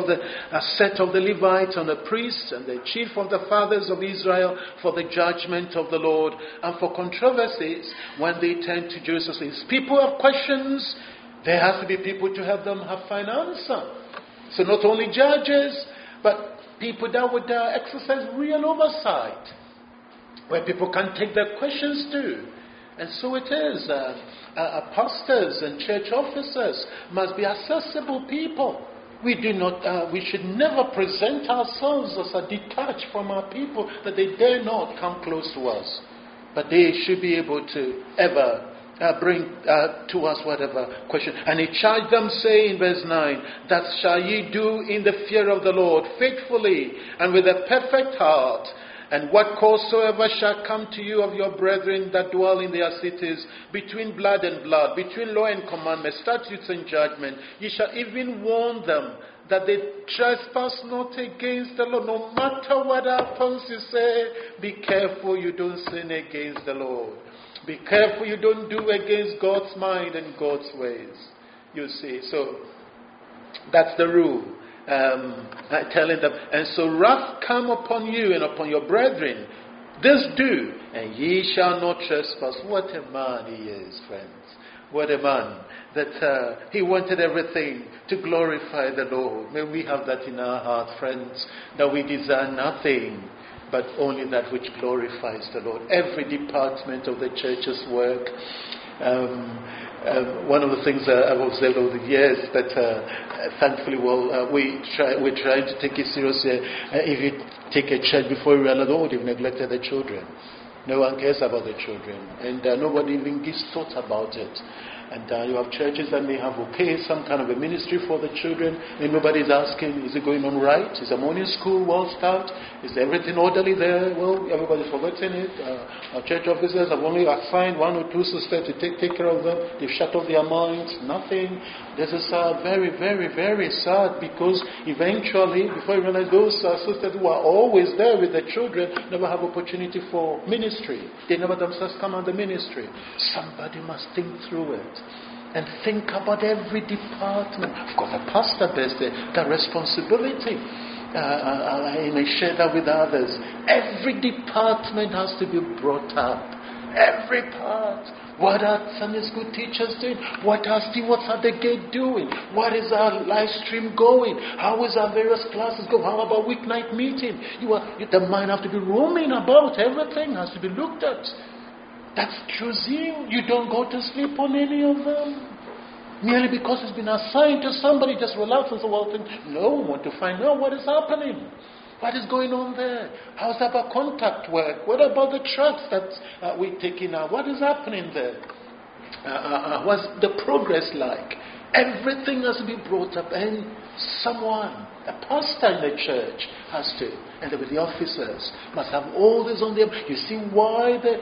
set of the Levites and the priests and the chief of the fathers of Israel for the judgment of the Lord and for controversies when they turn to Jerusalem. If people have questions, there has to be people to help them have fine answer. So not only judges, but people that would exercise real oversight, where people can take their questions to. And so it is. Pastors and church officers must be accessible people. We should never present ourselves as detached from our people, that they dare not come close to us. But they should be able to ever bring to us whatever question. And he charged them, saying in verse 9, that shall ye do in the fear of the Lord, faithfully and with a perfect heart. And what cause soever shall come to you of your brethren that dwell in their cities, between blood and blood, between law and commandment, statutes and judgment, ye shall even warn them that they trespass not against the Lord. No matter what happens, you say, be careful you don't sin against the Lord. Be careful you don't do against God's mind and God's ways. You see, so that's the rule. Telling them, and so wrath come upon you and upon your brethren. This do, and ye shall not trespass. What a man he is, friends. What a man. That he wanted everything to glorify the Lord. May we have that in our heart, friends, that we desire nothing but only that which glorifies the Lord. Every department of the church's work. One of the things I've observed over the years that thankfully we're trying to take it seriously. If you take a church before you realize, they've neglected the children. No one cares about the children, and nobody even gives thought about it. And you have churches that may have some kind of a ministry for the children, and nobody's asking, is it going on right? Is the morning school well staffed? Is everything orderly there? Well, everybody's forgotten it. Our church officers have only assigned 1 or 2 sisters to take care of them. They've shut off their minds. Nothing. This is very, very, very sad, because eventually, before you realize, those sisters who are always there with the children never have opportunity for ministry. They never themselves come on the ministry. Somebody must think through it and think about every department. Of course, the pastor bears the responsibility. I may share that with others. Every department has to be brought up. Every part. What are Sunday school teachers doing? What are the gate doing? What is our live stream going? How is our various classes going? How about weeknight meeting? The mind has to be roaming about. Everything has to be looked at. That's cuisine. You don't go to sleep on any of them. Merely because it's been assigned to somebody, just relax and say, no, we want to find out what is happening. What is going on there? How's about contact work? What about the trucks that we're taking out? What is happening there? What's the progress like? Everything has to be brought up, and someone, a pastor in the church, has to, and the officers must have all this on them. You see why the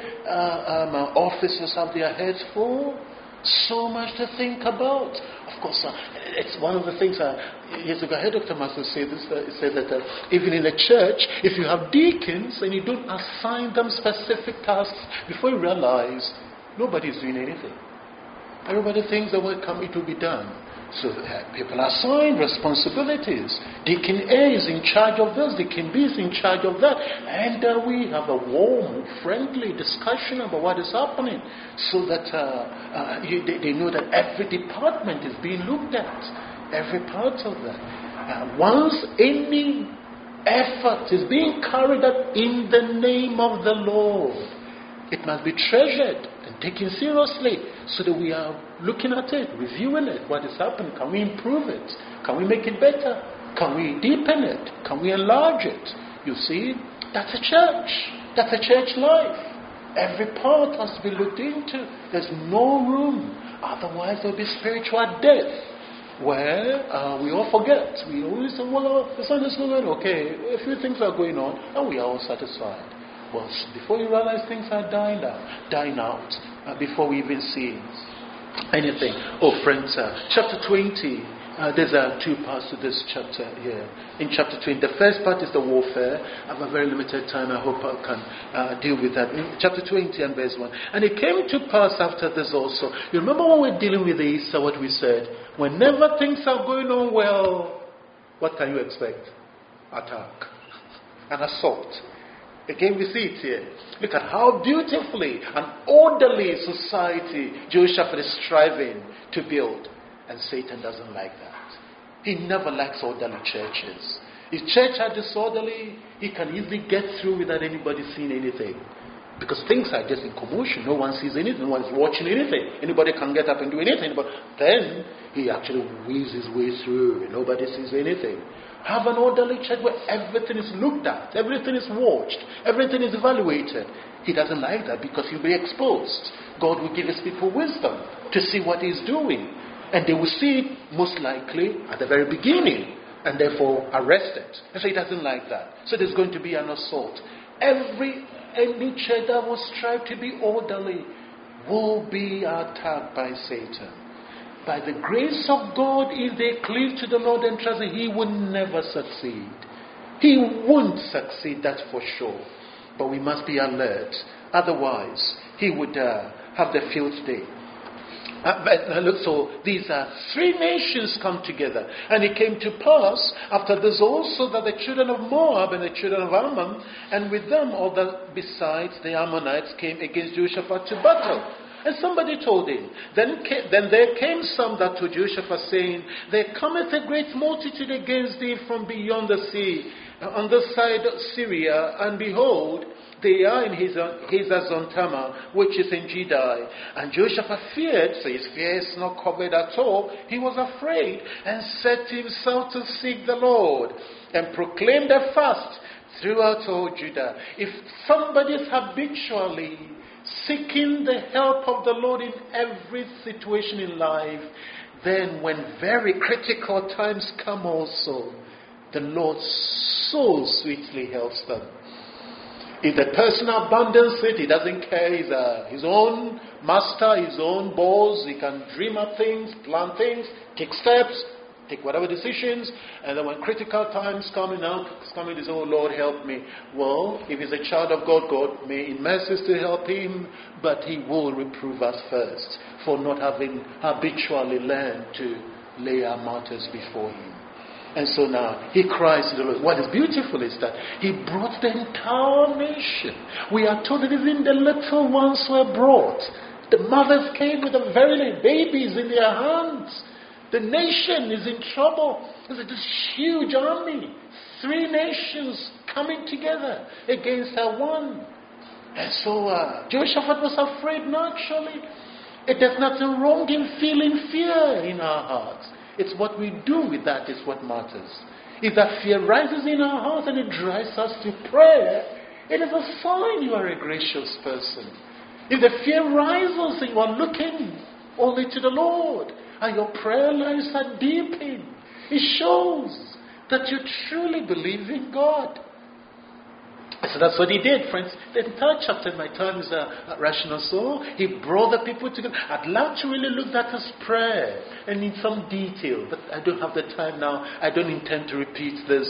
officers have their heads full? So much to think about. Of course, it's one of the things. Years ago, I heard Dr. Master say this. He said that even in the church, if you have deacons and you don't assign them specific tasks, before you realize, nobody's doing anything. Everybody thinks that will come, it will be done. So people assign responsibilities. Deacon A is in charge of this, Deacon B is in charge of that. And we have a warm, friendly discussion about what is happening, so that they know that every department is being looked at. Every part of that. Once any effort is being carried out in the name of the Lord, it must be treasured and taken seriously, so that we are looking at it, reviewing it, what is happening. Can we improve it? Can we make it better? Can we deepen it? Can we enlarge it? You see, that's a church. That's a church life. Every part has to be looked into. There's no room. Otherwise, there will be spiritual death, where we all forget. We always say, well, the sun is going okay. A few things are going on, and we are all satisfied. Well, before you realize, things are dying out, before we even see anything. Oh, friends, chapter 20, there's two parts to this chapter here. In chapter 20, the first part is the warfare. I have a very limited time. I hope I can deal with that. In chapter 20 and verse 1. And it came to pass after this also. You remember when we're dealing with Easter, what we said? Whenever things are going on well, what can you expect? Attack. An assault. Again, we see it here. Look at how beautifully an orderly society Jehoshaphat is striving to build. And Satan doesn't like that. He never likes orderly churches. If church are disorderly, he can easily get through without anybody seeing anything. Because things are just in commotion. No one sees anything. No one is watching anything. Anybody can get up and do anything. But then he actually weaves his way through. And nobody sees anything. Have an orderly church where everything is looked at, everything is watched, everything is evaluated. He doesn't like that, because he'll be exposed. God will give his people wisdom to see what he's doing. And they will see it most likely at the very beginning, and therefore arrest it. And so he doesn't like that. So there's going to be an assault. Any church that will strive to be orderly will be attacked by Satan. By the grace of God, if they cleave to the Lord and trust Him, He will never succeed. He won't succeed, that's for sure. But we must be alert. Otherwise, He would have the field day. So these are three nations come together. And it came to pass after this also that the children of Moab and the children of Ammon, and with them all that besides the Ammonites, came against Jehoshaphat to battle. And somebody told him. Then there came some that to Jehoshaphat, saying, there cometh a great multitude against thee from beyond the sea, on the side of Syria, and behold, they are in Hazazon Tamar, which is in Jedi. And Jehoshaphat feared, so his fear is not covered at all. He was afraid, and set himself to seek the Lord, and proclaimed a fast throughout all Judah. If somebody is habitually seeking the help of the Lord in every situation in life, then when very critical times come also, the Lord so sweetly helps them. If the person abandons it, he doesn't care. He's his own master, his own boss. He can dream up things, plan things, take steps, take whatever decisions. And then when critical times come in, he says, oh Lord, help me. Well, if he's a child of God, God may in mercy still help him, but He will reprove us first for not having habitually learned to lay our matters before Him. And so now he cries to the Lord. What is beautiful is that He brought the entire nation. We are told that even the little ones were brought. The mothers came with the very little babies in their hands. The nation is in trouble. There's this huge army. 3 nations coming together against one. And so Jehoshaphat was afraid naturally. There's nothing wrong in feeling fear in our hearts. It's what we do with that is what matters. If that fear rises in our hearts and it drives us to prayer, it is a sign you are a gracious person. If the fear rises and you are looking only to the Lord and your prayer lives are deepening, it shows that you truly believe in God. So that's what he did, friends. The entire chapter, my time is rational soul. He brought the people together. I'd love to really look at his prayer and in some detail, but I don't have the time now. I don't intend to repeat this.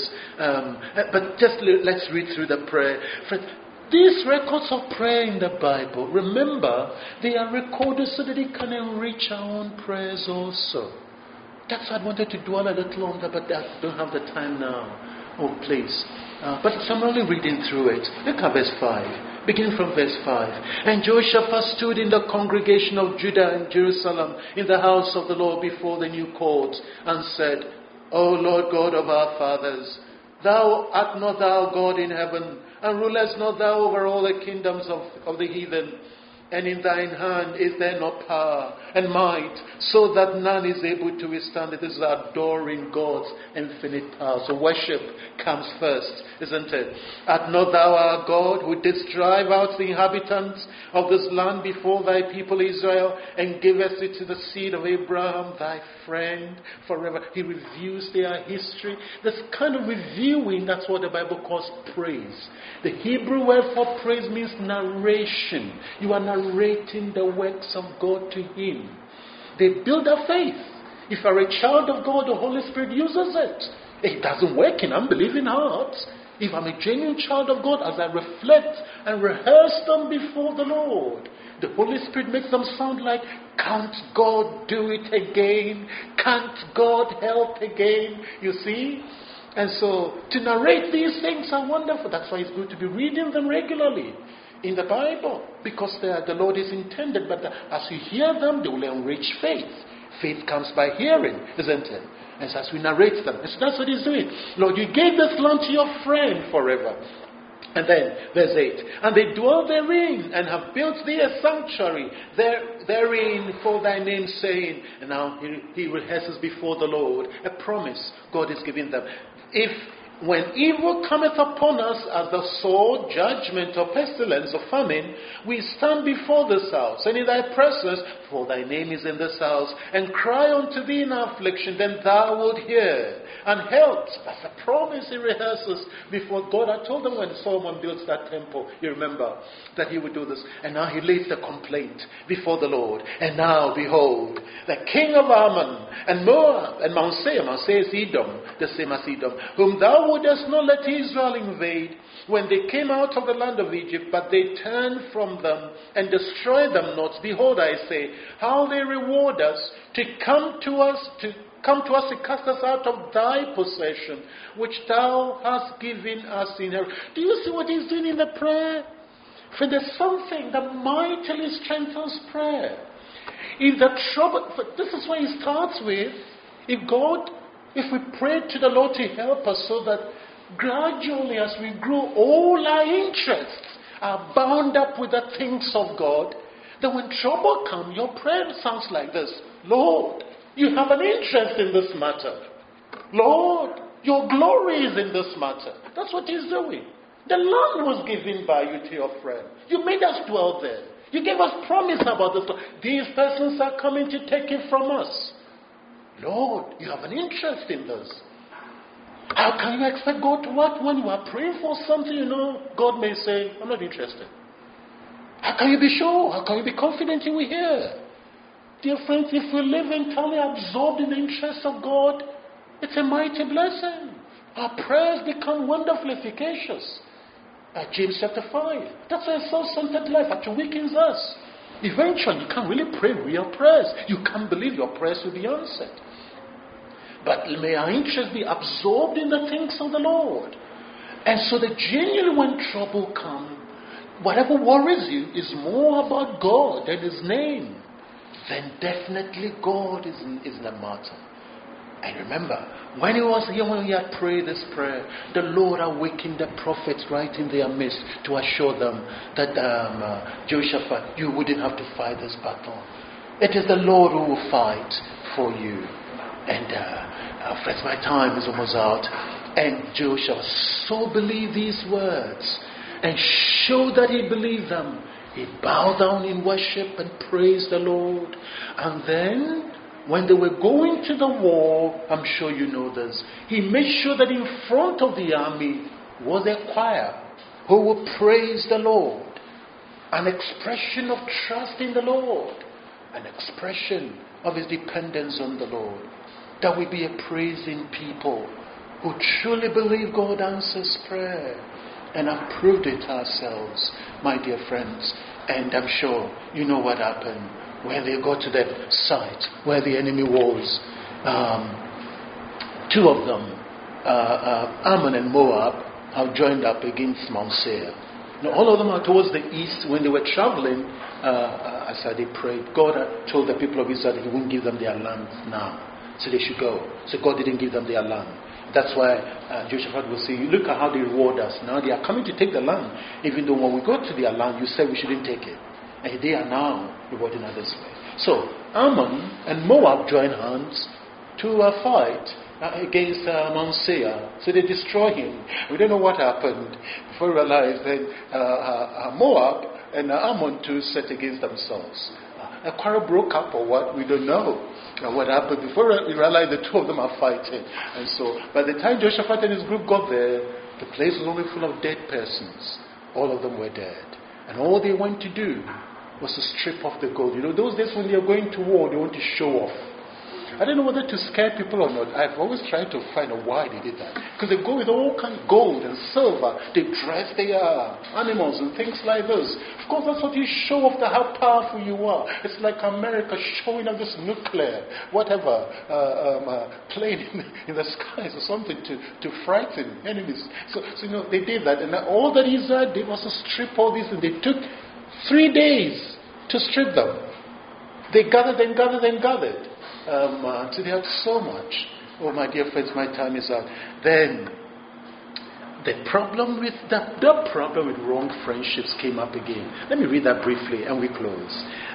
But just let's read through the prayer. Friends, these records of prayer in the Bible, remember, they are recorded so that it can enrich our own prayers also. That's why I wanted to dwell a little on that, but I don't have the time now. Oh, please. But I'm only reading through it. Look at verse 5. Beginning from verse 5. And Jehoshaphat stood in the congregation of Judah and Jerusalem in the house of the Lord before the new court and said, O Lord God of our fathers, thou art not thou God in heaven, and rulest not thou over all the kingdoms of the heathen? And in thine hand is there not power and might, so that none is able to withstand it? This is adoring God's infinite power. So worship comes first, isn't it? Art not thou our God, who didst drive out the inhabitants of this land before thy people Israel, and givest it to the seed of Abraham, thy friend, forever? He reviews their history. This kind of reviewing, that's what the Bible calls praise. The Hebrew word for praise means narration. You are narrating the works of God to him. They build a faith. If you're a child of God, the Holy Spirit uses it. It doesn't work in unbelieving hearts. If I'm a genuine child of God, as I reflect and rehearse them before the Lord, the Holy Spirit makes them sound like, can't God do it again? Can't God help again? You see? And so, to narrate these things are wonderful. That's why it's good to be reading them regularly in the Bible, because the Lord is intended. But as you hear them, they will enrich faith. Faith comes by hearing, isn't it? And so as we narrate them, so that's what he's doing. Lord, you gave this land to your friend forever. And then, verse 8, and they dwell therein, and have built thee a sanctuary therein for thy name's saying. And now he rehearses before the Lord a promise God is giving them. If when evil cometh upon us as the sword, judgment, or pestilence, or famine, we stand before this house, and in thy presence, for thy name is in this house, and cry unto thee in our affliction, then thou wilt hear and help. That's a promise he rehearses before God. I told them when Solomon built that temple, you remember, that he would do this. And now he lays the complaint before the Lord. And now, behold, the king of Ammon, and Moab, and Mount Seir is Edom, the same as Edom, whom thou wouldest not let Israel invade when they came out of the land of Egypt, but they turned from them and destroyed them not. Behold, I say, how they reward us to come to us to cast us out of thy possession, which thou hast given us in inheritance. Do you see what he's doing in the prayer? For there's something that mightily strengthens prayer. If the trouble, this is what he starts with. If we pray to the Lord to help us, so that gradually as we grow, all our interests are bound up with the things of God, then when trouble comes, your prayer sounds like this: Lord, you have an interest in this matter. Lord, your glory is in this matter. That's what he's doing. The land was given by you to your friend. You made us dwell there. You gave us promise about this. These persons are coming to take it from us. Lord, you have an interest in this. How can you expect God to work when you are praying for something? God may say, I'm not interested. How can you be sure? How can you be confident you will hear? Dear friends, if we live entirely absorbed in the interests of God, it's a mighty blessing. Our prayers become wonderfully efficacious. James chapter 5. That's why a self-centered life actually weakens us. Eventually, you can't really pray real prayers. You can't believe your prayers will be answered. But may our interest be absorbed in the things of the Lord. And so that genuinely when trouble comes, whatever worries you is more about God than his name, then definitely God is in the matter. And remember, when he was here, when he had prayed this prayer, the Lord awakened the prophets right in their midst to assure them that Jehoshaphat, you wouldn't have to fight this battle. It is the Lord who will fight for you. And friends, my time is almost out. And Joshua so believed these words and showed that he believed them. He bowed down in worship and praised the Lord. And then, when they were going to the war, I'm sure you know this, he made sure that in front of the army was a choir who would praise the Lord. An expression of trust in the Lord. An expression of his dependence on the Lord. That we be a praising people who truly believe God answers prayer. And have proved it ourselves, my dear friends. And I'm sure you know what happened when they got to that site where the enemy was. Two of them, Ammon and Moab, have joined up against Mount Seir. Now, all of them are towards the east. When they were traveling, as they prayed, God had told the people of Israel that he wouldn't give them their land now. So they should go. So God didn't give them their land. That's why Jehoshaphat will say, look at how they reward us. Now they are coming to take the land. Even though when we go to their land, you said we shouldn't take it. And they are now rewarding us this way. So Ammon and Moab join hands to fight against Mount Seir. So they destroy him. We don't know what happened. Before we realize that Moab and Ammon too set against themselves. A quarrel broke up or what? We don't know. What happened before we realized the two of them are fighting. And so by the time Jehoshaphat and his group got there, the place was only full of dead persons. All of them were dead. And all they went to do was to strip off the gold. You know, those days when they are going to war, they want to show off. I don't know whether to scare people or not. I've always tried to find out why they did that. Because they go with all kinds of gold and silver. They dress their animals and things like this. Of course, that's what you show off, how powerful you are. It's like America showing off this nuclear, whatever, plane in the skies or something to frighten enemies. So you know, they did that. And all that Israel did was to strip all these. And they took 3 days to strip them. They gathered and gathered and gathered. So they had so much. Oh, my dear friends, my time is out. Then the problem with wrong friendships came up again. Let me read that briefly and we close.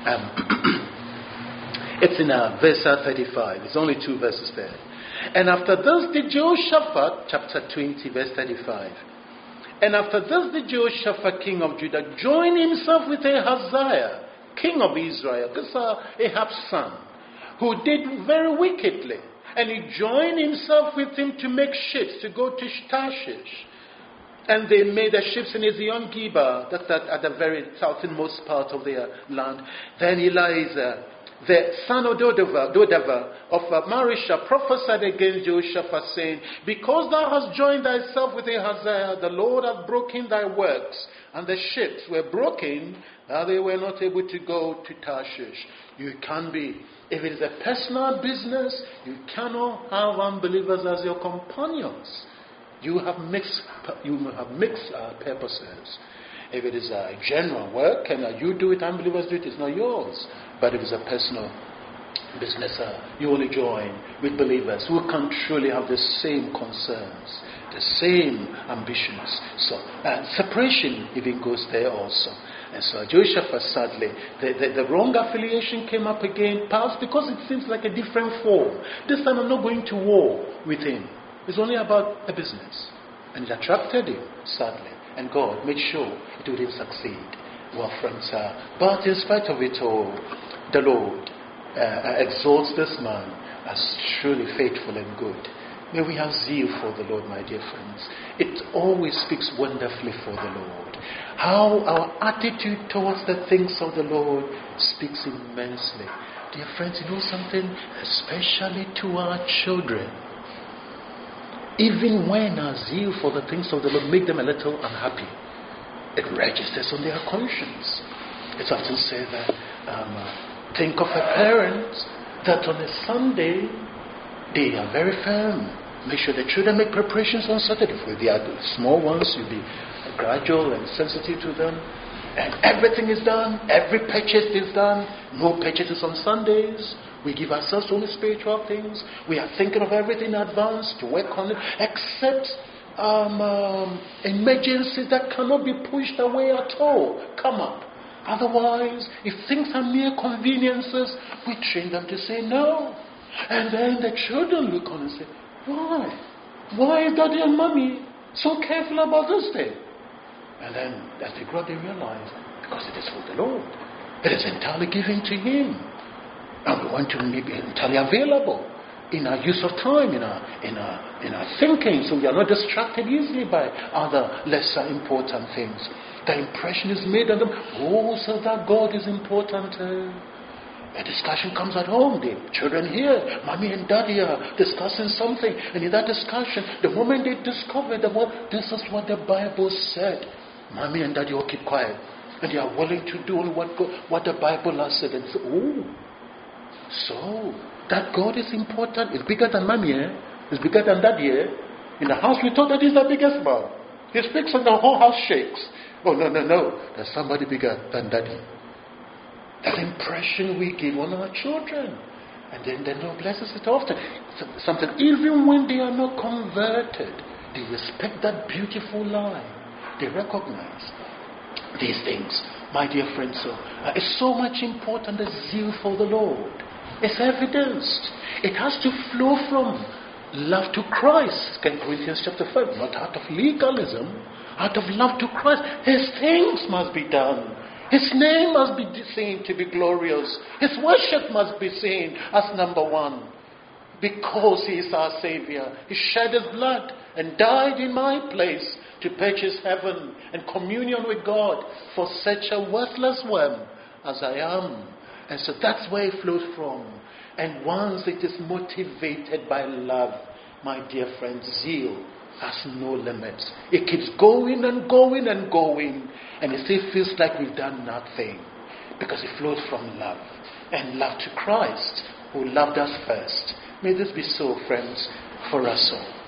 It's in verse 35. It's only 2 verses there. And after this did Jehoshaphat, chapter 20, verse 35. And after this did Jehoshaphat, king of Judah, join himself with Ahaziah, king of Israel. This is Ahab's son, who did very wickedly. And he joined himself with him to make ships to go to Tarshish. And they made the ships in Ezion Geber, that's at the very southernmost part of their land. Then Elijah, the son of Dodava of Marisha, prophesied against Jehoshaphat, saying, because thou hast joined thyself with Ahaziah, the Lord hath broken thy works. And the ships were broken, that they were not able to go to Tarshish. You can be. If it is a personal business, you cannot have unbelievers as your companions. You have mixed purposes. If it is a general work and you do it, unbelievers do it, it's not yours. But if it's a personal business, you only join with believers who can truly have the same concerns, the same ambitions. So separation even goes there also. And so Jehoshaphat, sadly, the wrong affiliation came up again, perhaps because it seems like a different form. This time I'm not going to war with him. It's only about a business. And it attracted him, sadly. And God made sure it wouldn't succeed. Well, friends, but in spite of it all, the Lord exalts this man as truly faithful and good. May we have zeal for the Lord, my dear friends. It always speaks wonderfully for the Lord. How our attitude towards the things of the Lord speaks immensely. Dear friends, you know something? Especially to our children. Even when our zeal for the things of the Lord make them a little unhappy, it registers on their conscience. It's often said that, think of a parent that on a Sunday, they are very firm. Make sure the children make preparations on Saturday. For the small ones, you'll be gradual and sensitive to them. And everything is done. Every purchase is done. No purchases on Sundays. We give ourselves to only spiritual things. We are thinking of everything in advance to work on it, except emergencies that cannot be pushed away at all come up. Otherwise, if things are mere conveniences, we train them to say no. And then the children look on and say, why? Why is Daddy and Mommy so careful about this thing? And then as they grow, they realize, because it is for the Lord. It is entirely given to Him. And we want to be entirely available in our use of time, in our thinking, so we are not distracted easily by other lesser important things. The impression is made on them, so that God is important. A discussion comes at home. The children hear, Mommy and Daddy are discussing something. And in that discussion, the moment they discover this is what the Bible said, Mommy and Daddy all keep quiet. And they are willing to do what the Bible has said. And say, so that God is important. It's bigger than Mommy, It's bigger than Daddy, In the house we thought that He's the biggest man. He speaks and the whole house shakes. Oh, no. There's somebody bigger than Daddy. That impression we give on our children. And then the Lord blesses it often. Something, even when they are not converted, they respect that beautiful line. They recognize these things. My dear friends, it's so much important, the zeal for the Lord. It's evidenced. It has to flow from love to Christ. 2 Corinthians chapter 5. Not out of legalism, out of love to Christ. His things must be done. His name must be seen to be glorious. His worship must be seen as number one. Because He is our Savior. He shed His blood and died in my place to purchase heaven and communion with God for such a worthless worm as I am. And so that's where it flows from. And once it is motivated by love, my dear friends, zeal has no limits. It keeps going and going and going. And it still feels like we've done nothing. Because it flows from love. And love to Christ, who loved us first. May this be so, friends, for us all.